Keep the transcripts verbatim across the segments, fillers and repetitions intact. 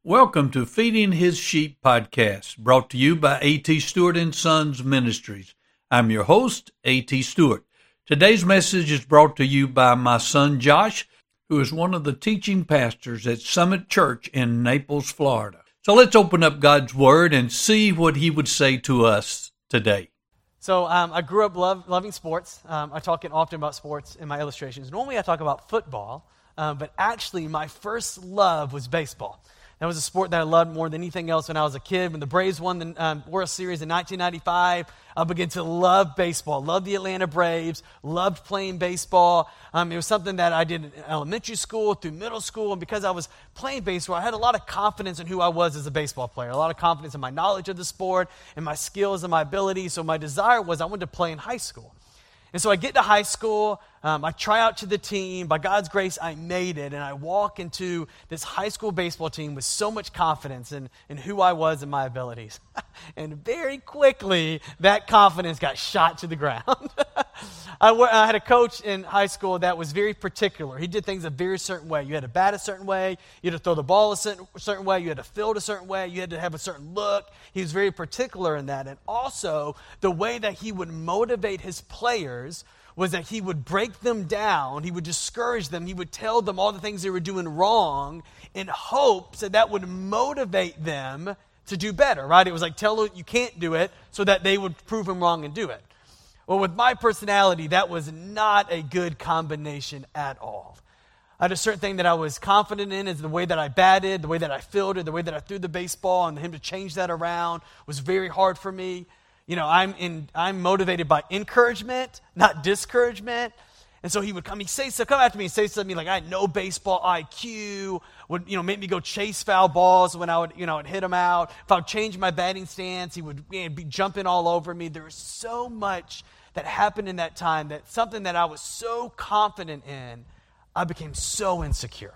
Welcome to Feeding His Sheep podcast, brought to you by A T Stewart and Sons Ministries. I'm your host, A T Stewart. Today's message is brought to you by my son Josh, who is one of the teaching pastors at Summit Church in Naples, Florida. So let's open up God's Word and see what He would say to us today. So um, I grew up love, loving sports. Um, I talk often about sports in my illustrations. Normally I talk about football, um, but actually my first love was baseball. That was a sport that I loved more than anything else when I was a kid. When the Braves won the um, World Series in nineteen ninety-five, I began to love baseball, loved the Atlanta Braves, loved playing baseball. Um, it was something that I did in elementary school, through middle school, and because I was playing baseball, I had a lot of confidence in who I was as a baseball player, a lot of confidence in my knowledge of the sport and my skills and my abilities. So my desire was I wanted to play in high school. And so I get to high school, um, I try out to the team. By God's grace, I made it, and I walk into this high school baseball team with so much confidence in, in who I was and my abilities. And very quickly, that confidence got shot to the ground. I, w- I had a coach in high school that was very particular. He did things a very certain way. You had to bat a certain way. You had to throw the ball a certain, certain way. You had to field a certain way. You had to have a certain look. He was very particular in that. And also, the way that he would motivate his players was that he would break them down. He would discourage them. He would tell them all the things they were doing wrong in hopes that that would motivate them to do better, right? It was like, tell them you can't do it so that they would prove him wrong and do it. Well, with my personality, that was not a good combination at all. I had a certain thing that I was confident in is the way that I batted, the way that I fielded, the way that I threw the baseball, and him to change that around was very hard for me. You know, I'm in. I'm motivated by encouragement, not discouragement. And so he would come, he'd say so, come after me and say something to me like, I had no baseball I Q, would, you know, make me go chase foul balls when I would, you know, I'd hit them out. If I would change my batting stance, he would, you know, be jumping all over me. There was so much that happened in that time, that something that I was so confident in, I became so insecure.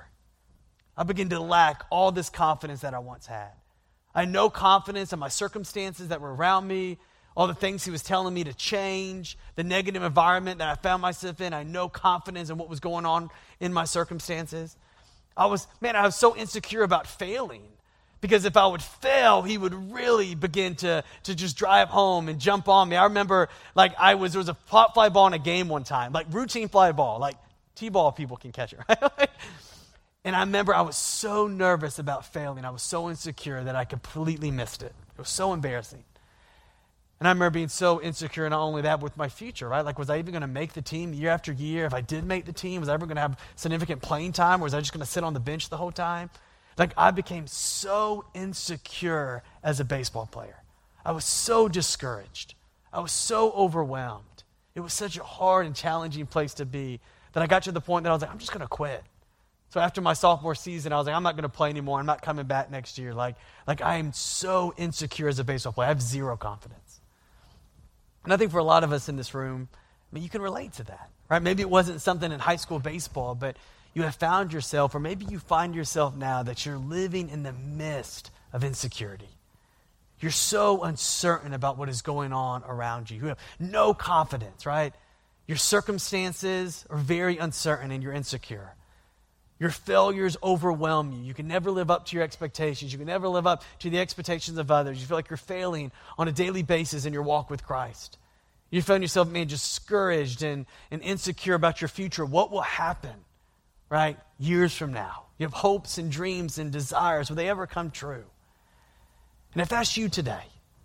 I began to lack all this confidence that I once had. I had no confidence in my circumstances that were around me, all the things he was telling me to change, the negative environment that I found myself in. I had no confidence in what was going on in my circumstances. I was, man, I was so insecure about failing. Because if I would fail, he would really begin to, to just drive home and jump on me. I remember, like, I was, there was a pop fly ball in a game one time, like routine fly ball, like T-ball people can catch it, right? And I remember I was so nervous about failing. I was so insecure that I completely missed it. It was so embarrassing. And I remember being so insecure, not only that, with my future, right? Like, was I even going to make the team year after year? If I did make the team, was I ever going to have significant playing time, or was I just going to sit on the bench the whole time? Like, I became so insecure as a baseball player. I was so discouraged. I was so overwhelmed. It was such a hard and challenging place to be that I got to the point that I was like, I'm just going to quit. So after my sophomore season, I was like, I'm not going to play anymore. I'm not coming back next year. Like, like I am so insecure as a baseball player. I have zero confidence. And I think for a lot of us in this room, I mean, you can relate to that, right? Maybe it wasn't something in high school baseball, but you have found yourself, or maybe you find yourself now that you're living in the midst of insecurity. You're so uncertain about what is going on around you. You have no confidence, right? Your circumstances are very uncertain and you're insecure. Your failures overwhelm you. You can never live up to your expectations. You can never live up to the expectations of others. You feel like you're failing on a daily basis in your walk with Christ. You find yourself, man, discouraged and, and insecure about your future. What will happen, right, years from now? You have hopes and dreams and desires. Will they ever come true? And if that's you today,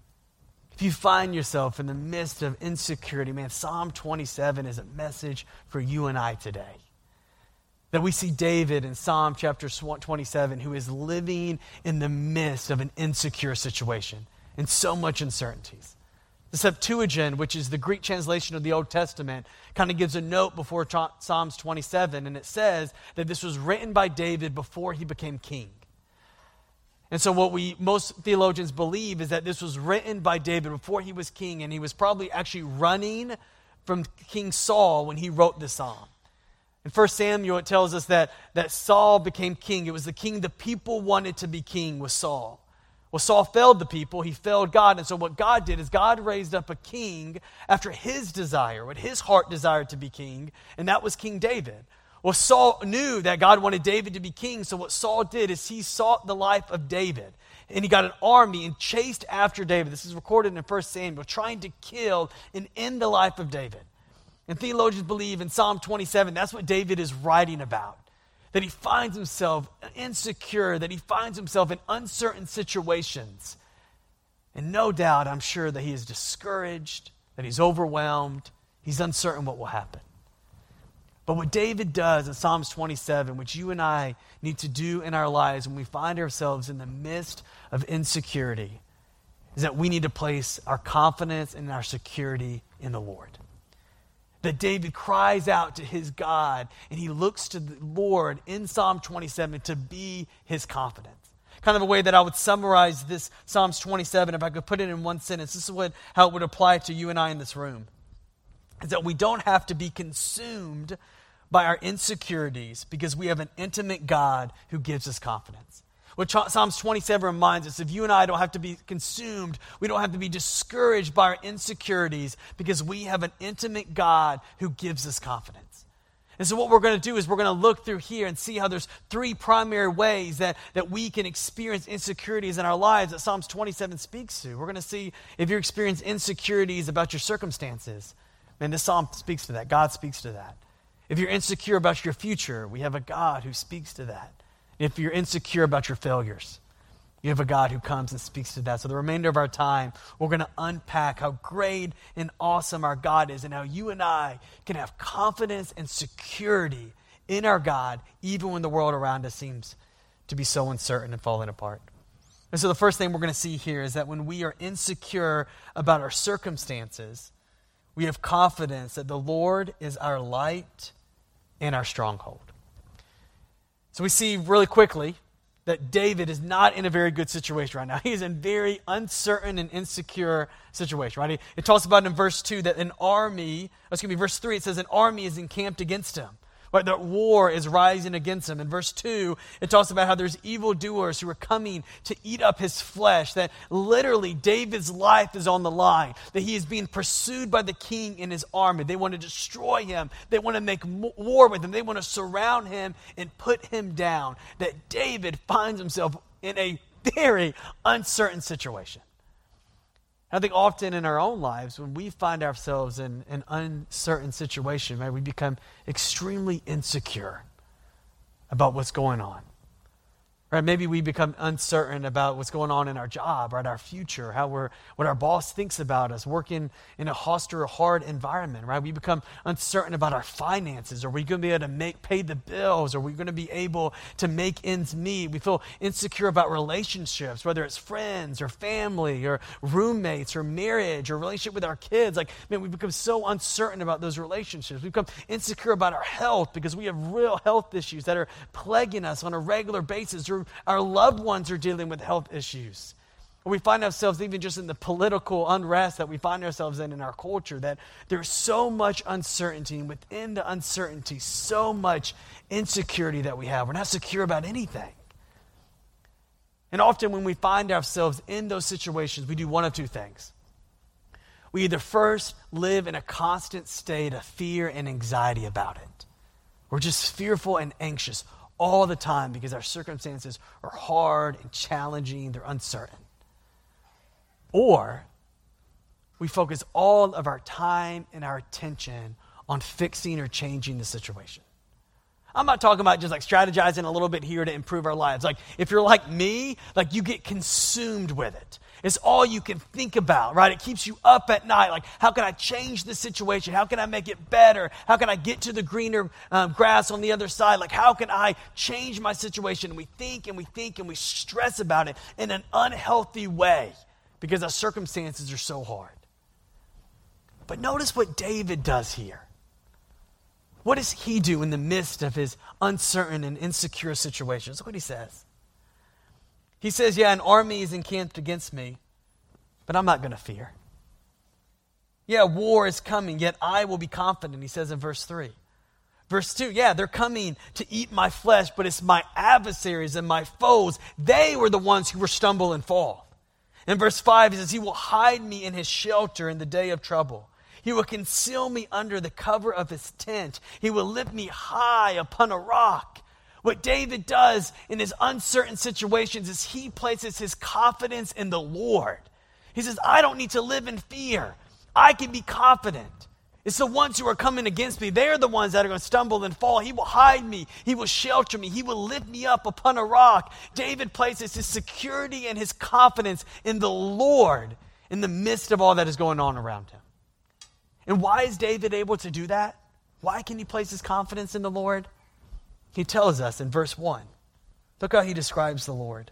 if you find yourself in the midst of insecurity, man, Psalm twenty-seven is a message for you and I today. That we see David in Psalm chapter twenty-seven, who is living in the midst of an insecure situation and so much uncertainties. The Septuagint, which is the Greek translation of the Old Testament, kind of gives a note before Psalms twenty-seven, and it says that this was written by David before he became king. And so what we most theologians believe is that this was written by David before he was king, and he was probably actually running from King Saul when he wrote this psalm. In First Samuel, it tells us that, that Saul became king. It was the king the people wanted to be king, was Saul. Well, Saul failed the people. He failed God. And so what God did is God raised up a king after his desire, what his heart desired to be king, and that was King David. Well, Saul knew that God wanted David to be king, so what Saul did is he sought the life of David. And he got an army and chased after David. This is recorded in First Samuel, trying to kill and end the life of David. And theologians believe in Psalm twenty-seven, that's what David is writing about. That he finds himself insecure, that he finds himself in uncertain situations. And no doubt, I'm sure that he is discouraged, that he's overwhelmed, he's uncertain what will happen. But what David does in Psalms twenty-seven, which you and I need to do in our lives when we find ourselves in the midst of insecurity, is that we need to place our confidence and our security in the Lord. That David cries out to his God, and he looks to the Lord in Psalm twenty-seven to be his confidence. Kind of a way that I would summarize this Psalms twenty-seven, if I could put it in one sentence, this is what, how it would apply to you and I in this room. Is that we don't have to be consumed by our insecurities because we have an intimate God who gives us confidence. What Psalms twenty-seven reminds us, if you and I don't have to be consumed, we don't have to be discouraged by our insecurities because we have an intimate God who gives us confidence. And so what we're going to do is we're going to look through here and see how there's three primary ways that, that we can experience insecurities in our lives that Psalms twenty-seven speaks to. We're going to see if you experience insecurities about your circumstances. Man, this psalm speaks to that. God speaks to that. If you're insecure about your future, we have a God who speaks to that. If you're insecure about your failures, you have a God who comes and speaks to that. So the remainder of our time, we're going to unpack how great and awesome our God is and how you and I can have confidence and security in our God, even when the world around us seems to be so uncertain and falling apart. And so the first thing we're going to see here is that when we are insecure about our circumstances, we have confidence that the Lord is our light and our stronghold. So we see really quickly that David is not in a very good situation right now. He is in a very uncertain and insecure situation, right? It talks about in verse two that an army, excuse me, verse three, it says an army is encamped against him. Right, that war is rising against him. In verse two, it talks about how there's evildoers who are coming to eat up his flesh, that literally David's life is on the line, that he is being pursued by the king and his army. They want to destroy him. They want to make war with him. They want to surround him and put him down. That David finds himself in a very uncertain situation. I think often in our own lives, when we find ourselves in an uncertain situation, right, we become extremely insecure about what's going on. Right? Maybe we become uncertain about what's going on in our job, right, our future, how we're, what our boss thinks about us, working in a hostile, hard environment, right? We become uncertain about our finances. Are we going to be able to make pay the bills? Are we going to be able to make ends meet? We feel insecure about relationships, whether it's friends or family or roommates or marriage or relationship with our kids. Like, man, we become so uncertain about those relationships. We become insecure about our health because we have real health issues that are plaguing us on a regular basis. Or our loved ones are dealing with health issues. Or we find ourselves even just in the political unrest that we find ourselves in in our culture, that there's so much uncertainty, and within the uncertainty, so much insecurity that we have. We're not secure about anything. And often when we find ourselves in those situations, we do one of two things. We either first live in a constant state of fear and anxiety about it. We're just fearful and anxious all the time because our circumstances are hard and challenging, they're uncertain. Or we focus all of our time and our attention on fixing or changing the situation. I'm not talking about just like strategizing a little bit here to improve our lives. Like if you're like me, like you get consumed with it. It's all you can think about, right? It keeps you up at night. Like, how can I change the situation? How can I make it better? How can I get to the greener um, grass on the other side? Like, how can I change my situation? And we think and we think and we stress about it in an unhealthy way because our circumstances are so hard. But notice what David does here. What does he do in the midst of his uncertain and insecure situations? Look what he says. He says, yeah, an army is encamped against me, but I'm not going to fear. Yeah, war is coming, yet I will be confident, he says in verse three. Verse two, yeah, they're coming to eat my flesh, but it's my adversaries and my foes. They were the ones who will stumble and fall. In verse five, he says, he will hide me in his shelter in the day of trouble. He will conceal me under the cover of his tent. He will lift me high upon a rock. What David does in his uncertain situations is he places his confidence in the Lord. He says, I don't need to live in fear. I can be confident. It's the ones who are coming against me. They're the ones that are going to stumble and fall. He will hide me. He will shelter me. He will lift me up upon a rock. David places his security and his confidence in the Lord in the midst of all that is going on around him. And why is David able to do that? Why can he place his confidence in the Lord? He tells us in verse one. Look how he describes the Lord.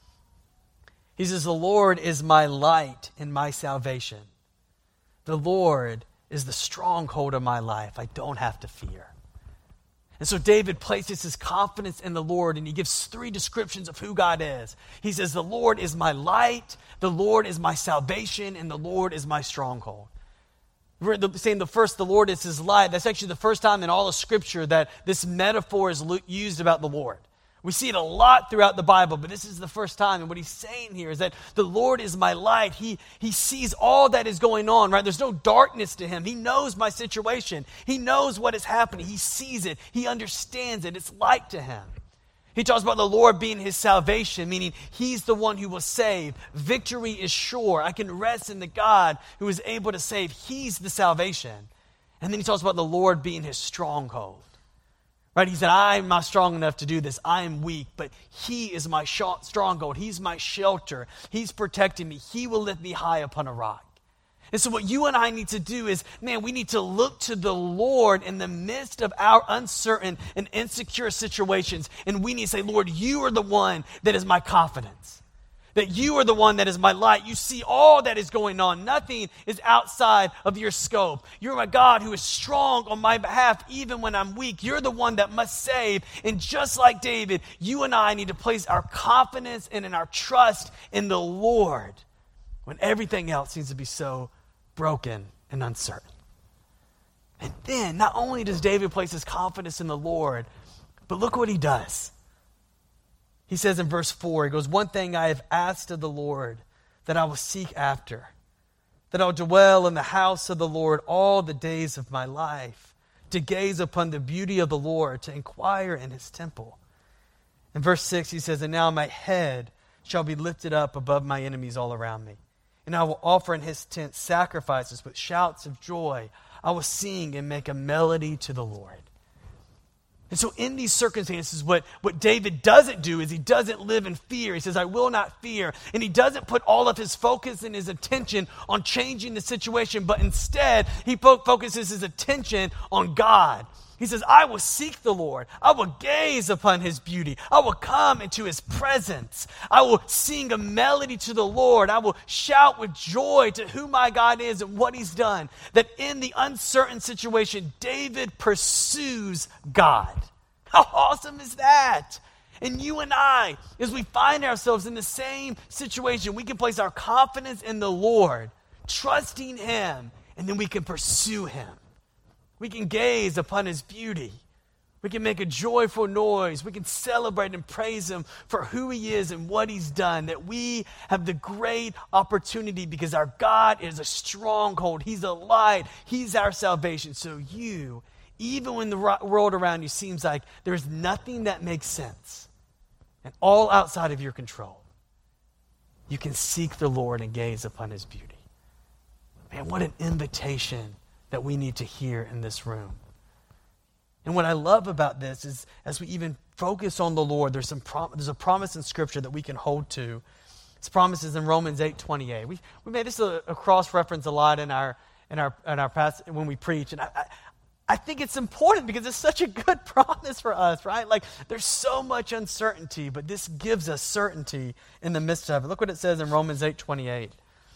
He says, the Lord is my light and my salvation. The Lord is the stronghold of my life. I don't have to fear. And so David places his confidence in the Lord, and he gives three descriptions of who God is. He says, the Lord is my light, the Lord is my salvation, and the Lord is my stronghold. We're saying the first, the Lord is his light. That's actually the first time in all of Scripture that this metaphor is used about the Lord. We see it a lot throughout the Bible, but this is the first time. And what he's saying here is that the Lord is my light. He, he sees all that is going on, right? There's no darkness to him. He knows my situation. He knows what is happening. He sees it. He understands it. It's light to him. He talks about the Lord being his salvation, meaning he's the one who will save. Victory is sure. I can rest in the God who is able to save. He's the salvation. And then he talks about the Lord being his stronghold. Right? He said, I'm not strong enough to do this. I am weak, but he is my stronghold. He's my shelter. He's protecting me. He will lift me high upon a rock. And so what you and I need to do is, man, we need to look to the Lord in the midst of our uncertain and insecure situations. And we need to say, Lord, you are the one that is my confidence. That you are the one that is my light. You see all that is going on. Nothing is outside of your scope. You're a God who is strong on my behalf even when I'm weak. You're the one that must save. And just like David, you and I need to place our confidence and in our trust in the Lord when everything else seems to be so broken and uncertain. And then, not only does David place his confidence in the Lord, but look what he does. He says in verse four, he goes, one thing I have asked of the Lord that I will seek after, that I will dwell in the house of the Lord all the days of my life, to gaze upon the beauty of the Lord, to inquire in his temple. In verse six, he says, and now my head shall be lifted up above my enemies all around me. And I will offer in his tent sacrifices with shouts of joy. I will sing and make a melody to the Lord. And so in these circumstances, what, what David doesn't do is he doesn't live in fear. He says, I will not fear. And he doesn't put all of his focus and his attention on changing the situation, but instead he fo- focuses his attention on God. He says, I will seek the Lord. I will gaze upon his beauty. I will come into his presence. I will sing a melody to the Lord. I will shout with joy to who my God is and what he's done. That in the uncertain situation, David pursues God. How awesome is that? And you and I, as we find ourselves in the same situation, we can place our confidence in the Lord, trusting him, and then we can pursue him. We can gaze upon his beauty. We can make a joyful noise. We can celebrate and praise him for who he is and what he's done. That we have the great opportunity because our God is a stronghold. He's a light. He's our salvation. So you, even when the world around you seems like there's nothing that makes sense and all outside of your control, you can seek the Lord and gaze upon his beauty. Man, what an invitation that we need to hear in this room. And what I love about this is as we even focus on the Lord, there's some prom- there's a promise in Scripture that we can hold to. This promise is in Romans eight twenty-eight. We we made this a, a cross reference a lot in our in our in our past when we preach, and I, I I think it's important because it's such a good promise for us, right? Like there's so much uncertainty, but this gives us certainty in the midst of it. Look what it says in Romans eight twenty-eight.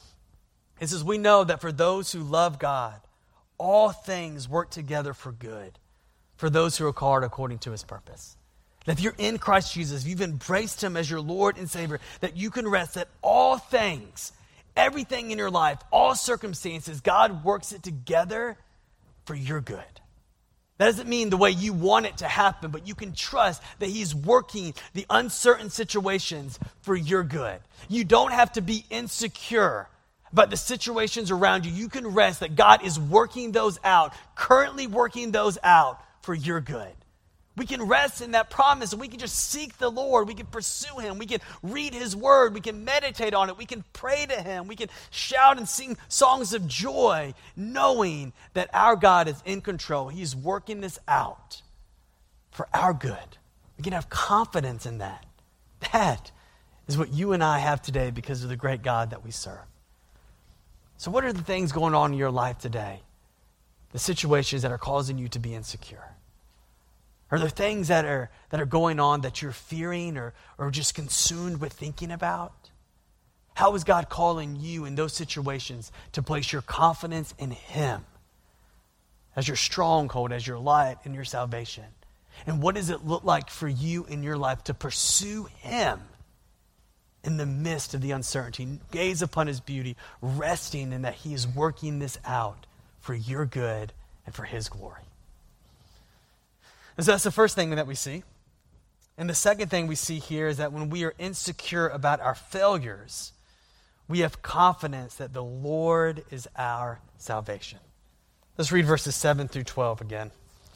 It says, "We know that for those who love God, all things work together for good, for those who are called according to his purpose." That if you're in Christ Jesus, if you've embraced him as your Lord and Savior, that you can rest that all things, everything in your life, all circumstances, God works it together for your good. That doesn't mean the way you want it to happen, but you can trust that he's working the uncertain situations for your good. You don't have to be insecure about the situations around you, you can rest that God is working those out, currently working those out for your good. We can rest in that promise, and we can just seek the Lord. We can pursue him. We can read his word. We can meditate on it. We can pray to him. We can shout and sing songs of joy, knowing that our God is in control. He's working this out for our good. We can have confidence in that. That is what you and I have today because of the great God that we serve. So what are the things going on in your life today? The situations that are causing you to be insecure? Are there things that are that are going on that you're fearing or, or just consumed with thinking about? How is God calling you in those situations to place your confidence in him as your stronghold, as your light, and your salvation? And what does it look like for you in your life to pursue him in the midst of the uncertainty? Gaze upon his beauty, resting in that he is working this out for your good and for his glory. And so that's the first thing that we see. And the second thing we see here is that when we are insecure about our failures, we have confidence that the Lord is our salvation. Let's read verses seven through twelve again.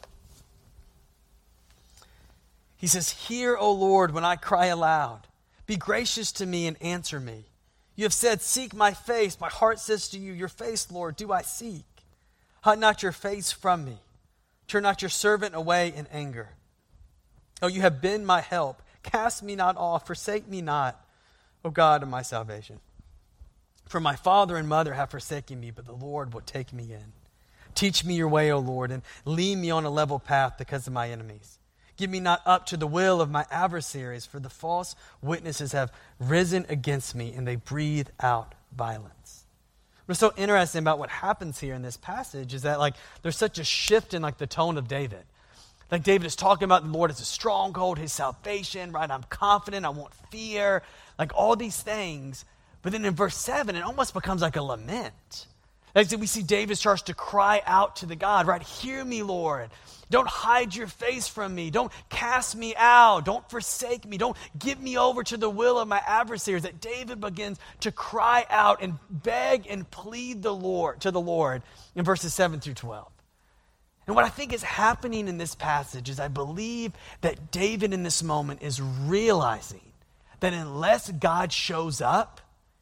He says, "Hear, O Lord, when I cry aloud. Be gracious to me and answer me. You have said, seek my face. My heart says to you, your face, Lord, do I seek. Hide not your face from me. Turn not your servant away in anger. Oh, you have been my help. Cast me not off. Forsake me not, O God of my salvation. For my father and mother have forsaken me, but the Lord will take me in. Teach me your way, O Lord, and lead me on a level path because of my enemies. Give me not up to the will of my adversaries, for the false witnesses have risen against me, and they breathe out violence." What's so interesting about what happens here in this passage is that like there's such a shift in like the tone of David. Like David is talking about the Lord as a stronghold, his salvation, right? I'm confident, I won't fear, like all these things. But then in verse seven, it almost becomes like a lament. Like we see David starts to cry out to the God, right? Hear me, Lord. Don't hide your face from me. Don't cast me out. Don't forsake me. Don't give me over to the will of my adversaries. That David begins to cry out and beg and plead the Lord to the Lord in verses seven through twelve. And what I think is happening in this passage is I believe that David in this moment is realizing that unless God shows up,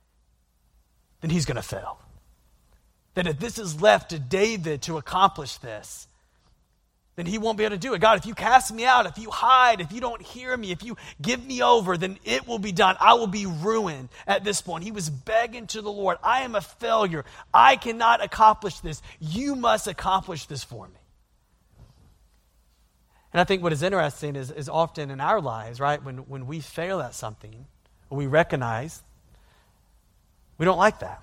then he's going to fail. That if this is left to David to accomplish this, then he won't be able to do it. God, if you cast me out, if you hide, if you don't hear me, if you give me over, then it will be done. I will be ruined at this point. He was begging to the Lord, I am a failure. I cannot accomplish this. You must accomplish this for me. And I think what is interesting is, is often in our lives, right, when, when we fail at something, we recognize we don't like that.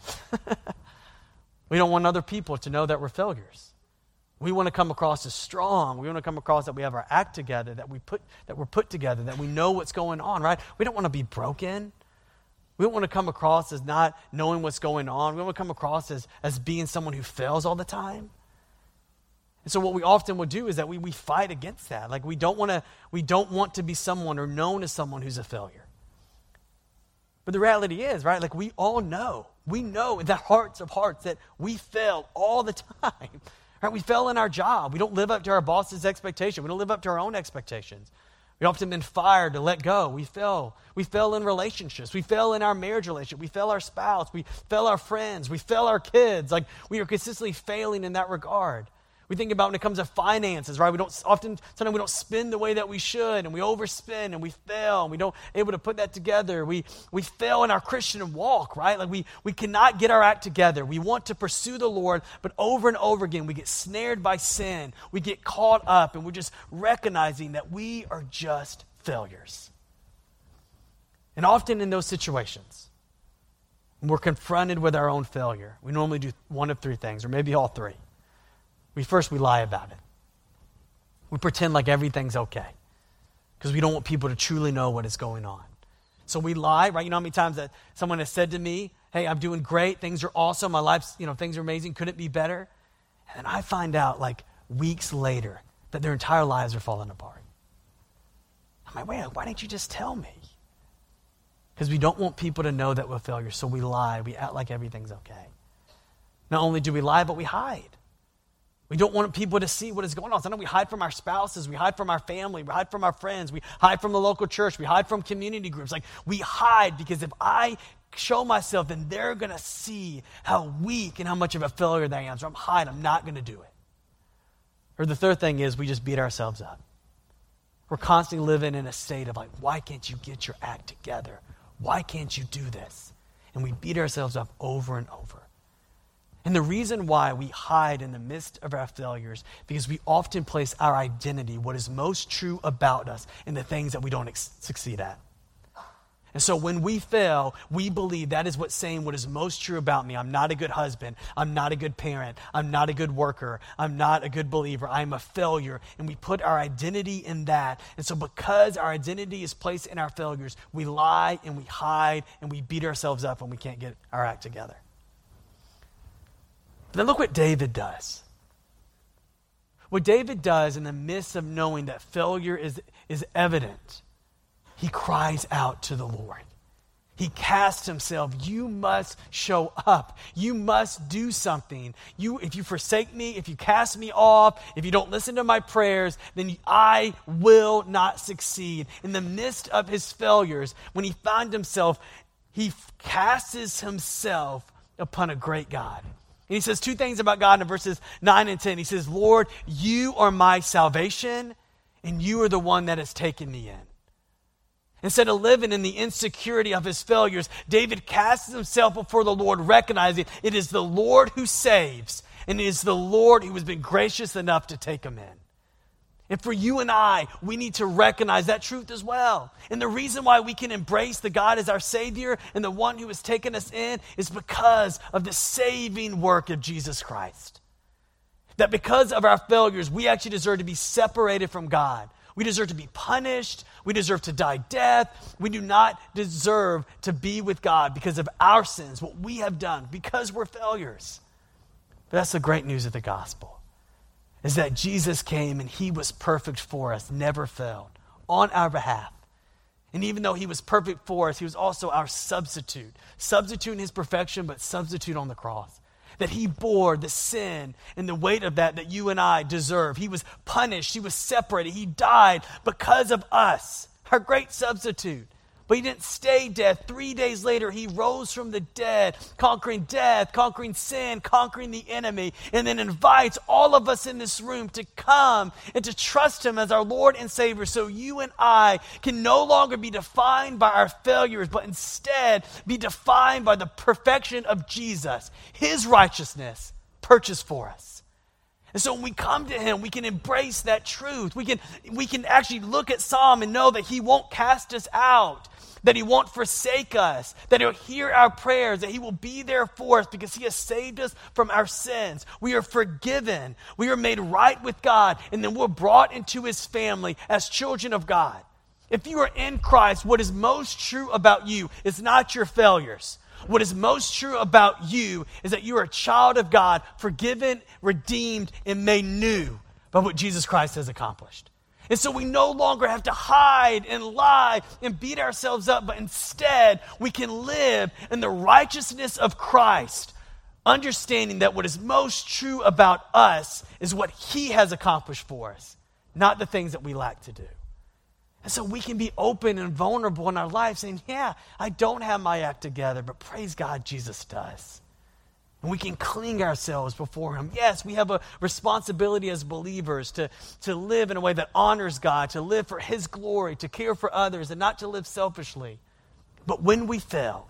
We don't want other people to know that we're failures. We want to come across as strong. We want to come across that we have our act together, that we put that we're put together, that we know what's going on, right? We don't want to be broken. We don't want to come across as not knowing what's going on. We don't want to come across as, as being someone who fails all the time. And so what we often will do is that we, we fight against that. Like we don't want to we don't want to be someone or known as someone who's a failure. But the reality is, right, like we all know, we know in the hearts of hearts that we fail all the time. Right? We fail in our job. We don't live up to our boss's expectation. We don't live up to our own expectations. We've often been fired to let go. We fail. We fail in relationships. We fail in our marriage relationship. We fail our spouse. We fail our friends. We fail our kids. Like we are consistently failing in that regard. We think about when it comes to finances, right? We don't often, sometimes we don't spend the way that we should, and we overspend, and we fail, and we don't able to put that together. We we fail in our Christian walk, right? Like we we cannot get our act together. We want to pursue the Lord, but over and over again, we get snared by sin. We get caught up, and we're just recognizing that we are just failures. And often in those situations, when we're confronted with our own failure, we normally do one of three things, or maybe all three. We first, we lie about it. We pretend like everything's okay because we don't want people to truly know what is going on. So we lie, right? You know how many times that someone has said to me, hey, I'm doing great. Things are awesome. My life's, you know, things are amazing. Couldn't be better. And then I find out like weeks later that their entire lives are falling apart. I'm like, wait, why didn't you just tell me? Because we don't want people to know that we're failures, so we lie. We act like everything's okay. Not only do we lie, but we hide. We don't want people to see what is going on. Sometimes we hide from our spouses. We hide from our family. We hide from our friends. We hide from the local church. We hide from community groups. Like, we hide because if I show myself, then they're going to see how weak and how much of a failure that I am. So I'm hiding. I'm not going to do it. Or the third thing is we just beat ourselves up. We're constantly living in a state of like, why can't you get your act together? Why can't you do this? And we beat ourselves up over and over. And the reason why we hide in the midst of our failures, because we often place our identity, what is most true about us, in the things that we don't ex- succeed at. And so when we fail, we believe that is what's saying what is most true about me. I'm not a good husband. I'm not a good parent. I'm not a good worker. I'm not a good believer. I'm a failure. And we put our identity in that. And so because our identity is placed in our failures, we lie and we hide and we beat ourselves up when we can't get our act together. But then look what David does. What David does in the midst of knowing that failure is, is evident, he cries out to the Lord. He casts himself. You must show up. You must do something. You, if you forsake me, if you cast me off, if you don't listen to my prayers, then I will not succeed. In the midst of his failures, when he found himself, he casts himself upon a great God. And he says two things about God in verses nine and ten. He says, Lord, you are my salvation, and you are the one that has taken me in. Instead of living in the insecurity of his failures, David casts himself before the Lord, recognizing it is the Lord who saves, and it is the Lord who has been gracious enough to take him in. And for you and I, we need to recognize that truth as well. And the reason why we can embrace the God as our Savior and the one who has taken us in is because of the saving work of Jesus Christ. That because of our failures, we actually deserve to be separated from God. We deserve to be punished. We deserve to die death. We do not deserve to be with God because of our sins, what we have done, because we're failures. But that's the great news of the gospel, is that Jesus came and he was perfect for us, never failed, on our behalf. And even though he was perfect for us, he was also our substitute. Substitute in his perfection, but substitute on the cross. That he bore the sin and the weight of that that you and I deserve. He was punished. He was separated. He died because of us, our great substitute. But he didn't stay dead. Three days later, he rose from the dead, conquering death, conquering sin, conquering the enemy, and then invites all of us in this room to come and to trust him as our Lord and Savior, so you and I can no longer be defined by our failures, but instead be defined by the perfection of Jesus, his righteousness purchased for us. And so when we come to him, we can embrace that truth. We can, we can actually look at Psalm and know that he won't cast us out, that he won't forsake us, that he'll hear our prayers, that he will be there for us because he has saved us from our sins. We are forgiven. We are made right with God, and then we're brought into his family as children of God. If you are in Christ, what is most true about you is not your failures. What is most true about you is that you are a child of God, forgiven, redeemed, and made new by what Jesus Christ has accomplished. And so we no longer have to hide and lie and beat ourselves up, but instead we can live in the righteousness of Christ, understanding that what is most true about us is what he has accomplished for us, not the things that we lack to do. And so we can be open and vulnerable in our life, saying, yeah, I don't have my act together, but praise God, Jesus does. And we can cling ourselves before him. Yes, we have a responsibility as believers to, to live in a way that honors God, to live for his glory, to care for others, and not to live selfishly. But when we fail,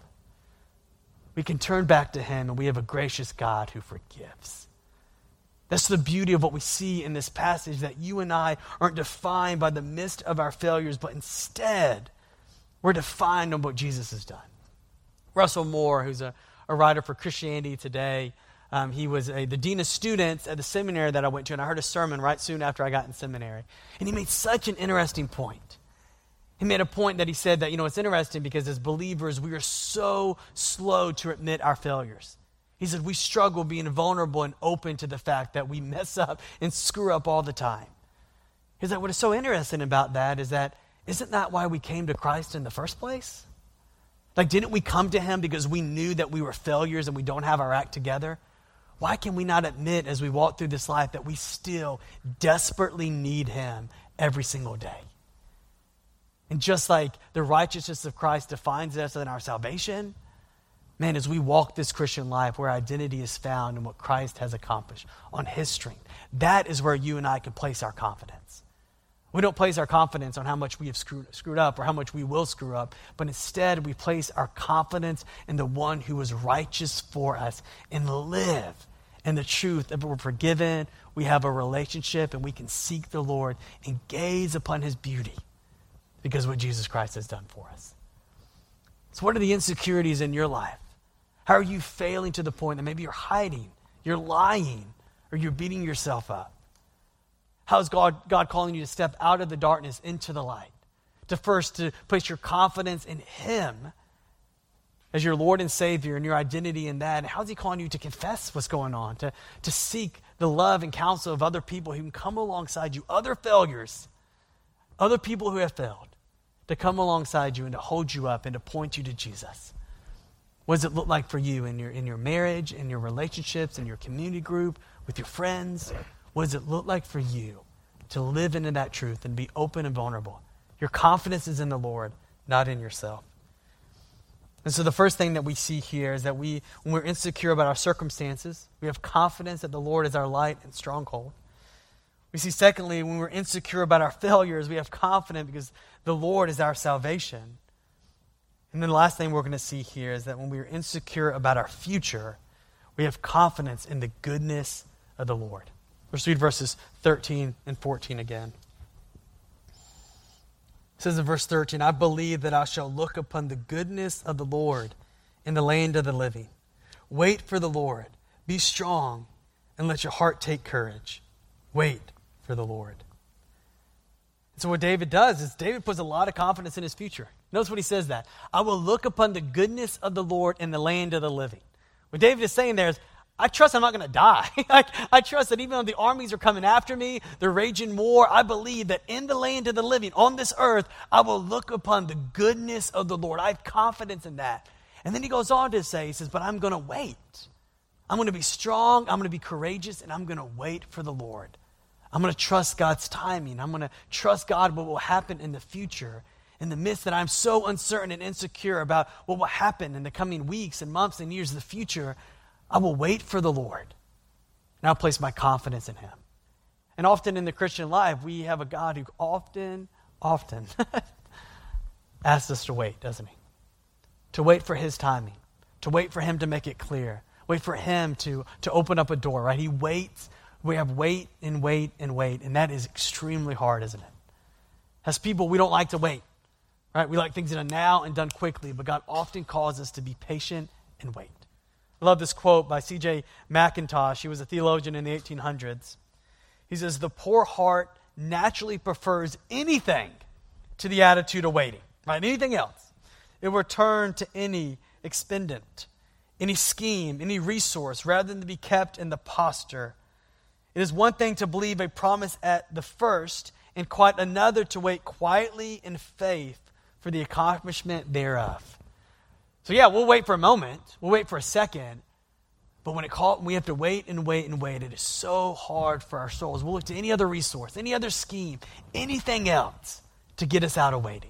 we can turn back to him, and we have a gracious God who forgives. That's the beauty of what we see in this passage, that you and I aren't defined by the mist of our failures, but instead we're defined on what Jesus has done. Russell Moore, who's a, a writer for Christianity Today, um, he was a, the dean of students at the seminary that I went to, and I heard a sermon right soon after I got in seminary. And he made such an interesting point. He made a point that he said that, you know, it's interesting because as believers, we are so slow to admit our failures. He said we struggle being vulnerable and open to the fact that we mess up and screw up all the time. He's like, what is so interesting about that is that, isn't that why we came to Christ in the first place? Like, didn't we come to him because we knew that we were failures and we don't have our act together? Why can we not admit as we walk through this life that we still desperately need him every single day? And just like the righteousness of Christ defines us in our salvation, man, as we walk this Christian life where identity is found in what Christ has accomplished on his strength, that is where you and I can place our confidence. We don't place our confidence on how much we have screwed, screwed up or how much we will screw up, but instead we place our confidence in the one who is righteous for us and live in the truth that we're forgiven, we have a relationship, and we can seek the Lord and gaze upon his beauty because of what Jesus Christ has done for us. So what are the insecurities in your life? How are you failing to the point that maybe you're hiding, you're lying, or you're beating yourself up? How is God, God calling you to step out of the darkness into the light? To first to place your confidence in him as your Lord and Savior and your identity in that. And how is he calling you to confess what's going on? To, to seek the love and counsel of other people who can come alongside you, other failures, other people who have failed, to come alongside you and to hold you up and to point you to Jesus. What does it look like for you in your, in your marriage, in your relationships, in your community group, with your friends? What does it look like for you to live into that truth and be open and vulnerable? Your confidence is in the Lord, not in yourself. And so the first thing that we see here is that we, when we're insecure about our circumstances, we have confidence that the Lord is our light and stronghold. We see secondly, when we're insecure about our failures, we have confidence because the Lord is our salvation. And then the last thing we're going to see here is that when we are insecure about our future, we have confidence in the goodness of the Lord. Let's read verses thirteen and fourteen again. It says in verse thirteen, I believe that I shall look upon the goodness of the Lord in the land of the living. Wait for the Lord. Be strong and let your heart take courage. Wait for the Lord. And so what David does is David puts a lot of confidence in his future. Notice what he says that. I will look upon the goodness of the Lord in the land of the living. What David is saying there is, I trust I'm not going to die. I, I trust that even though the armies are coming after me, they're raging war, I believe that in the land of the living, on this earth, I will look upon the goodness of the Lord. I have confidence in that. And then he goes on to say, he says, but I'm going to wait. I'm going to be strong, I'm going to be courageous, and I'm going to wait for the Lord. I'm going to trust God's timing. I'm going to trust God what will happen in the future. In the midst that I'm so uncertain and insecure about what will happen in the coming weeks and months and years of the future, I will wait for the Lord, and I'll place my confidence in him. And often in the Christian life, we have a God who often, often asks us to wait, doesn't he? To wait for his timing, to wait for him to make it clear, wait for him to, to open up a door, right? He waits. We have wait and wait and wait, and that is extremely hard, isn't it? As people, we don't like to wait, right? We like things done now and done quickly, but God often calls us to be patient and wait. I love this quote by C J McIntosh. He was a theologian in the eighteen hundreds. He says, the poor heart naturally prefers anything to the attitude of waiting, right? Anything else. It will turn to any expedient, any scheme, any resource, rather than to be kept in the posture. It is one thing to believe a promise at the first, and quite another to wait quietly in faith for the accomplishment thereof. So yeah, we'll wait for a moment. We'll wait for a second. But when it call, we have to wait and wait and wait. It is so hard for our souls. We'll look to any other resource, any other scheme, anything else to get us out of waiting.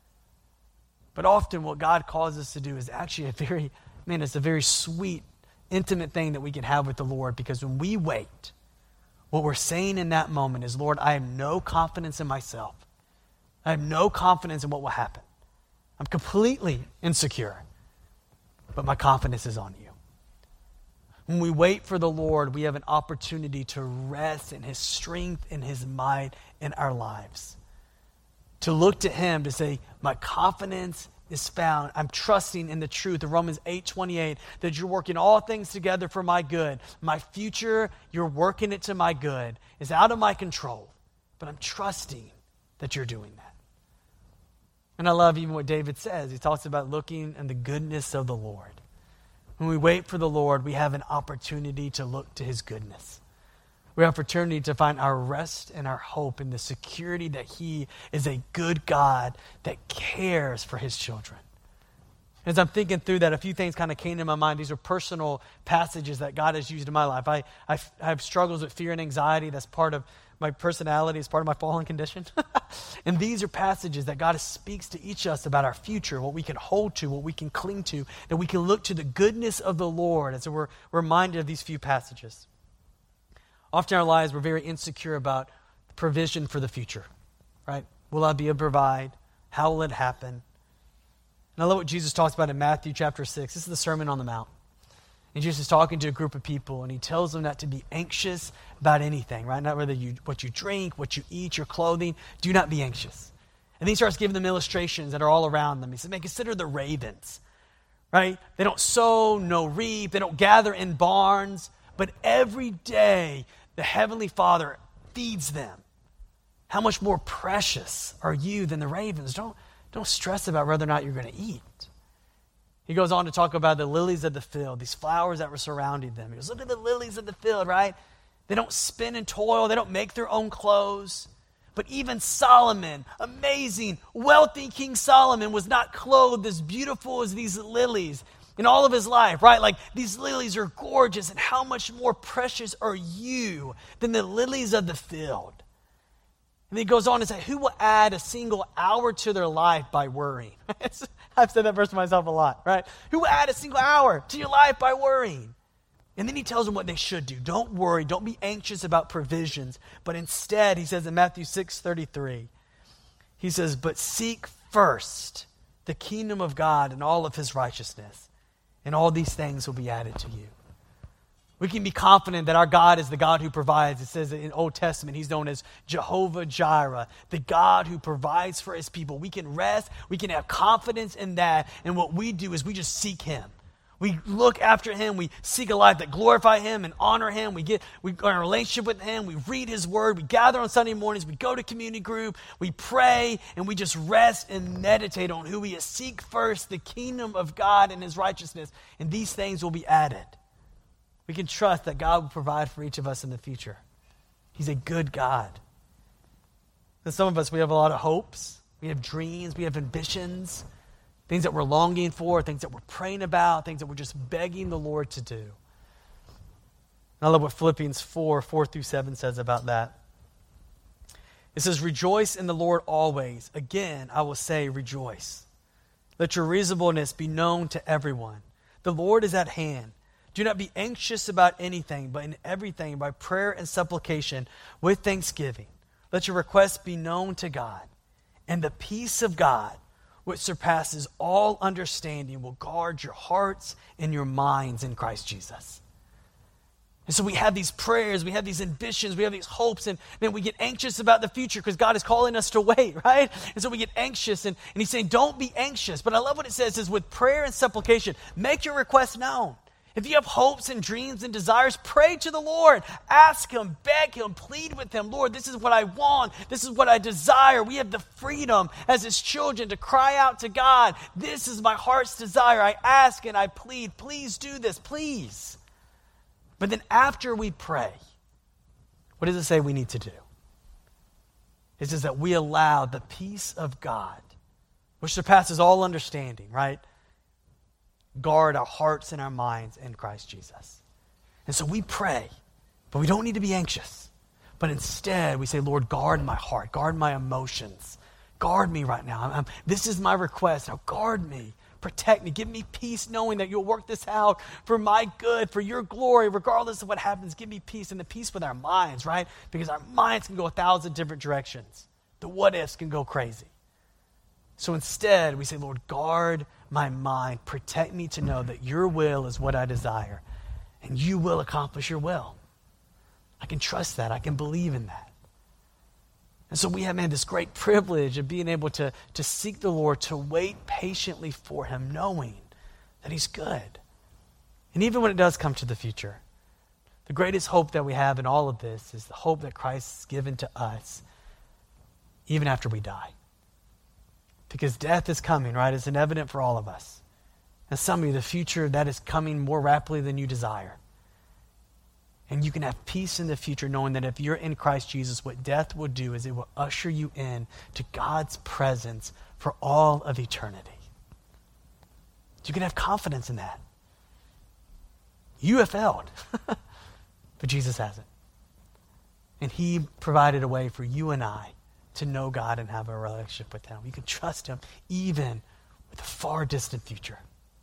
But often what God calls us to do is actually a very, man, it's a very sweet, intimate thing that we can have with the Lord. Because when we wait, what we're saying in that moment is, Lord, I have no confidence in myself. I have no confidence in what will happen. I'm completely insecure. But my confidence is on you. When we wait for the Lord, we have an opportunity to rest in his strength and his might in our lives. To look to him to say, my confidence is found. I'm trusting in the truth of Romans eight twenty-eight, that you're working all things together for my good. My future, you're working it to my good. It's out of my control. But I'm trusting that you're doing that. And I love even what David says. He talks about looking in the goodness of the Lord. When we wait for the Lord, we have an opportunity to look to his goodness. We have opportunity to find our rest and our hope in the security that he is a good God that cares for his children. As I'm thinking through that, a few things kind of came to my mind. These are personal passages that God has used in my life. I, I, I have struggles with fear and anxiety. That's part of my personality. It's part of my fallen condition. And these are passages that God speaks to each of us about our future, what we can hold to, what we can cling to, that we can look to the goodness of the Lord as we're reminded of these few passages. Often in our lives, we're very insecure about provision for the future, right? Will I be able to provide? How will it happen? And I love what Jesus talks about in Matthew chapter six. This is the Sermon on the Mount. And Jesus is talking to a group of people, and he tells them not to be anxious about anything, right? Not whether you what you drink, what you eat, your clothing. Do not be anxious. And then he starts giving them illustrations that are all around them. He says, man, consider the ravens, right? They don't sow, no reap. They don't gather in barns. But every day, the Heavenly Father feeds them. How much more precious are you than the ravens? Don't, don't stress about whether or not you're going to eat. He goes on to talk about the lilies of the field, these flowers that were surrounding them. He goes, look at the lilies of the field, right? They don't spin and toil. They don't make their own clothes. But even Solomon, amazing, wealthy King Solomon, was not clothed as beautiful as these lilies in all of his life, right? Like, these lilies are gorgeous, and how much more precious are you than the lilies of the field? And then he goes on to say, who will add a single hour to their life by worrying? I've said that verse to myself a lot, right? Who will add a single hour to your life by worrying? And then he tells them what they should do. Don't worry. Don't be anxious about provisions. But instead, he says in Matthew six thirty-three, he says, but seek first the kingdom of God and all of his righteousness, and all these things will be added to you. We can be confident that our God is the God who provides. It says in Old Testament, he's known as Jehovah Jireh, the God who provides for his people. We can rest. We can have confidence in that. And what we do is we just seek him. We look after him. We seek a life that glorify him and honor him. We get we are in a relationship with him. We read his word. We gather on Sunday mornings. We go to community group. We pray, and we just rest and meditate on who he is. Seek first the kingdom of God and his righteousness, and these things will be added. We can trust that God will provide for each of us in the future. He's a good God. And some of us, we have a lot of hopes. We have dreams. We have ambitions. Things that we're longing for, things that we're praying about, things that we're just begging the Lord to do. And I love what Philippians four, four through seven says about that. It says, rejoice in the Lord always. Again, I will say rejoice. Let your reasonableness be known to everyone. The Lord is at hand. Do not be anxious about anything, but in everything, by prayer and supplication, with thanksgiving, let your requests be known to God. And the peace of God, which surpasses all understanding, will guard your hearts and your minds in Christ Jesus. And so we have these prayers, we have these ambitions, we have these hopes, and then we get anxious about the future because God is calling us to wait, right? And so we get anxious, and, and he's saying, don't be anxious. But I love what it says, is with prayer and supplication, make your requests known. If you have hopes and dreams and desires, pray to the Lord. Ask him, beg him, plead with him. Lord, this is what I want. This is what I desire. We have the freedom as his children to cry out to God. This is my heart's desire. I ask and I plead. Please do this, please. But then after we pray, what does it say we need to do? It says that we allow the peace of God, which surpasses all understanding, right? Guard our hearts and our minds in Christ Jesus. And so we pray, but we don't need to be anxious. But instead, we say, Lord, guard my heart, guard my emotions. Guard me right now. I'm, I'm, this is my request. Now guard me, protect me, give me peace knowing that you'll work this out for my good, for your glory, regardless of what happens. Give me peace, and the peace with our minds, right? Because our minds can go a thousand different directions. The what ifs can go crazy. So instead, we say, Lord, guard my mind. Protect me to know that your will is what I desire, and you will accomplish your will. I can trust that. I can believe in that. And so we have, man, this great privilege of being able to, to seek the Lord, to wait patiently for him, knowing that he's good. And even when it does come to the future, the greatest hope that we have in all of this is the hope that Christ has given to us even after we die. Because death is coming, right? It's evident for all of us. And some of you, the future, that is coming more rapidly than you desire. And you can have peace in the future knowing that if you're in Christ Jesus, what death will do is it will usher you in to God's presence for all of eternity. You can have confidence in that. You have failed, but Jesus hasn't. And he provided a way for you and I to know God and have a relationship with him. You can trust him even with a far distant future.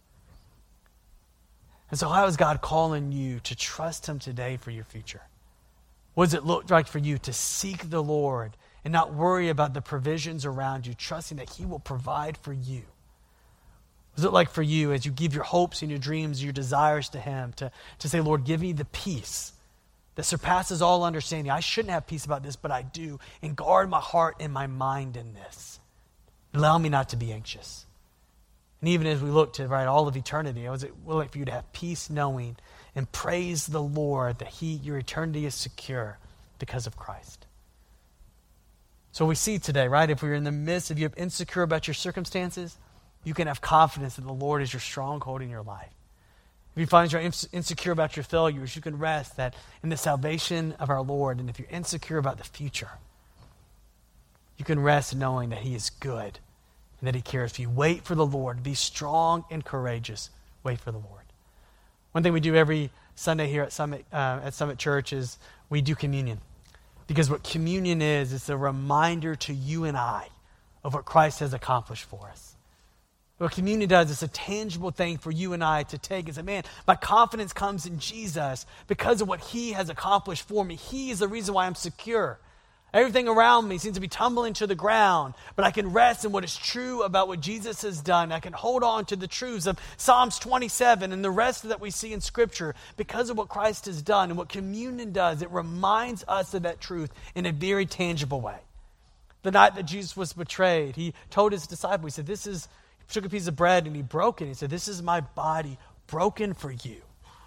And so how is God calling you to trust him today for your future? What does it look like for you to seek the Lord and not worry about the provisions around you, trusting that he will provide for you? What does it like for you as you give your hopes and your dreams, your desires to him, to, to say, Lord, give me the peace that surpasses all understanding. I shouldn't have peace about this, but I do. And guard my heart and my mind in this. Allow me not to be anxious. And even as we look to right, all of eternity, what does it look like for you to have peace knowing and praise the Lord that he, your eternity is secure because of Christ? So we see today, right, if we're in the midst, if you're insecure about your circumstances, you can have confidence that the Lord is your stronghold in your life. If you find you're insecure about your failures, you can rest that in the salvation of our Lord. And if you're insecure about the future, you can rest knowing that he is good and that he cares for you. Wait for the Lord. Be strong and courageous. Wait for the Lord. One thing we do every Sunday here at Summit, uh, at Summit Church is we do communion. Because what communion is, it's a reminder to you and I of what Christ has accomplished for us. What communion does is a tangible thing for you and I to take and say, man, my confidence comes in Jesus because of what he has accomplished for me. He is the reason why I'm secure. Everything around me seems to be tumbling to the ground, but I can rest in what is true about what Jesus has done. I can hold on to the truths of Psalms twenty-seven and the rest that we see in Scripture because of what Christ has done. And what communion does, it reminds us of that truth in a very tangible way. The night that Jesus was betrayed, he told his disciples, he said, this is, he took a piece of bread and he broke it. He said, this is my body broken for you.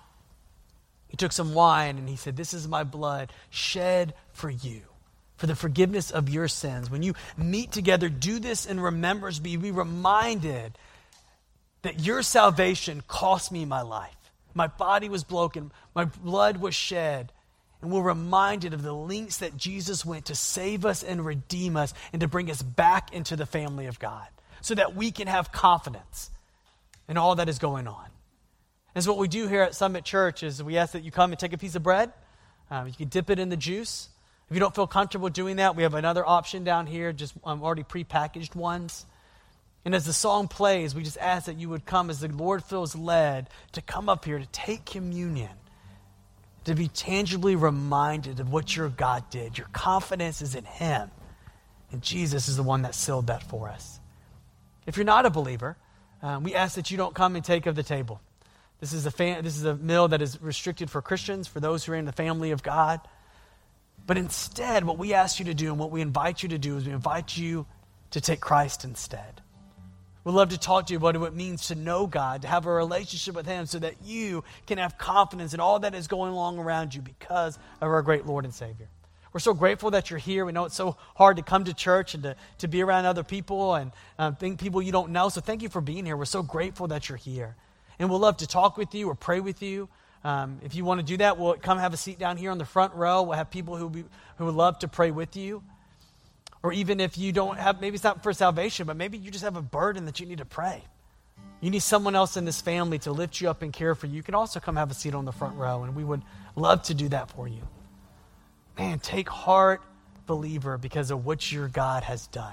He took some wine and he said, this is my blood shed for you, for the forgiveness of your sins. When you meet together, do this in remembrance. Be, be reminded that your salvation cost me my life. My body was broken. My blood was shed. And we're reminded of the lengths that Jesus went to save us and redeem us and to bring us back into the family of God so that we can have confidence in all that is going on. And so what we do here at Summit Church is we ask that you come and take a piece of bread. Um, you can dip it in the juice. If you don't feel comfortable doing that, we have another option down here, just um, already prepackaged ones. And as the song plays, we just ask that you would come as the Lord feels led to come up here to take communion, to be tangibly reminded of what your God did. Your confidence is in him. And Jesus is the one that sealed that for us. If you're not a believer, um, we ask that you don't come and take of the table. This is a fam- this is a meal that is restricted for Christians, for those who are in the family of God. But instead, what we ask you to do and what we invite you to do is we invite you to take Christ instead. We'd love to talk to you about what it means to know God, to have a relationship with him so that you can have confidence in all that is going along around you because of our great Lord and Savior. We're so grateful that you're here. We know it's so hard to come to church and to, to be around other people and um, think people you don't know. So thank you for being here. We're so grateful that you're here. And we'll love to talk with you or pray with you. Um, if you want to do that, we'll come have a seat down here on the front row. We'll have people who be, who would love to pray with you. Or even if you don't have, maybe it's not for salvation, but maybe you just have a burden that you need to pray. You need someone else in this family to lift you up and care for you. You can also come have a seat on the front row, and we would love to do that for you. Man, take heart, believer, because of what your God has done.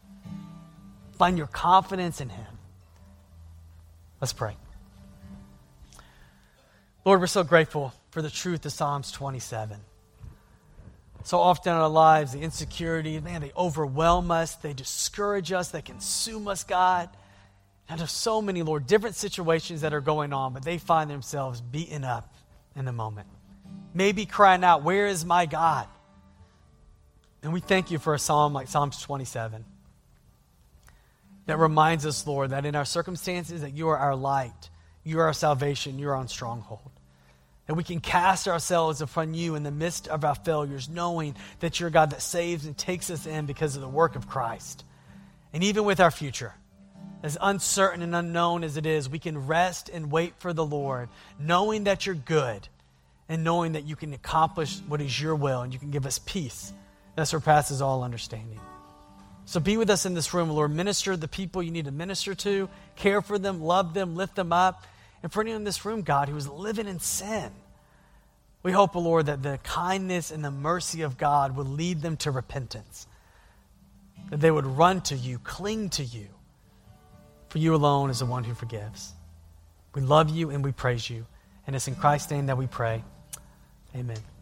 Find your confidence in him. Let's pray. Lord, we're so grateful for the truth of Psalms twenty-seven. So often in our lives, the insecurity, man, they overwhelm us, they discourage us, they consume us, God. And there's so many, Lord, different situations that are going on, but they find themselves beaten up in the moment. Maybe crying out, where is my God? And we thank you for a psalm like Psalms twenty-seven that reminds us, Lord, that in our circumstances, that you are our light, you are our salvation, you are our stronghold. And we can cast ourselves upon you in the midst of our failures, knowing that you're a God that saves and takes us in because of the work of Christ. And even with our future, as uncertain and unknown as it is, we can rest and wait for the Lord, knowing that you're good and knowing that you can accomplish what is your will and you can give us peace that surpasses all understanding. So be with us in this room, Lord. Minister to the people you need to minister to. Care for them, love them, lift them up. And for anyone in this room, God, who is living in sin, we hope, Lord, that the kindness and the mercy of God would lead them to repentance. That they would run to you, cling to you. For you alone is the one who forgives. We love you and we praise you. And it's in Christ's name that we pray. Amen.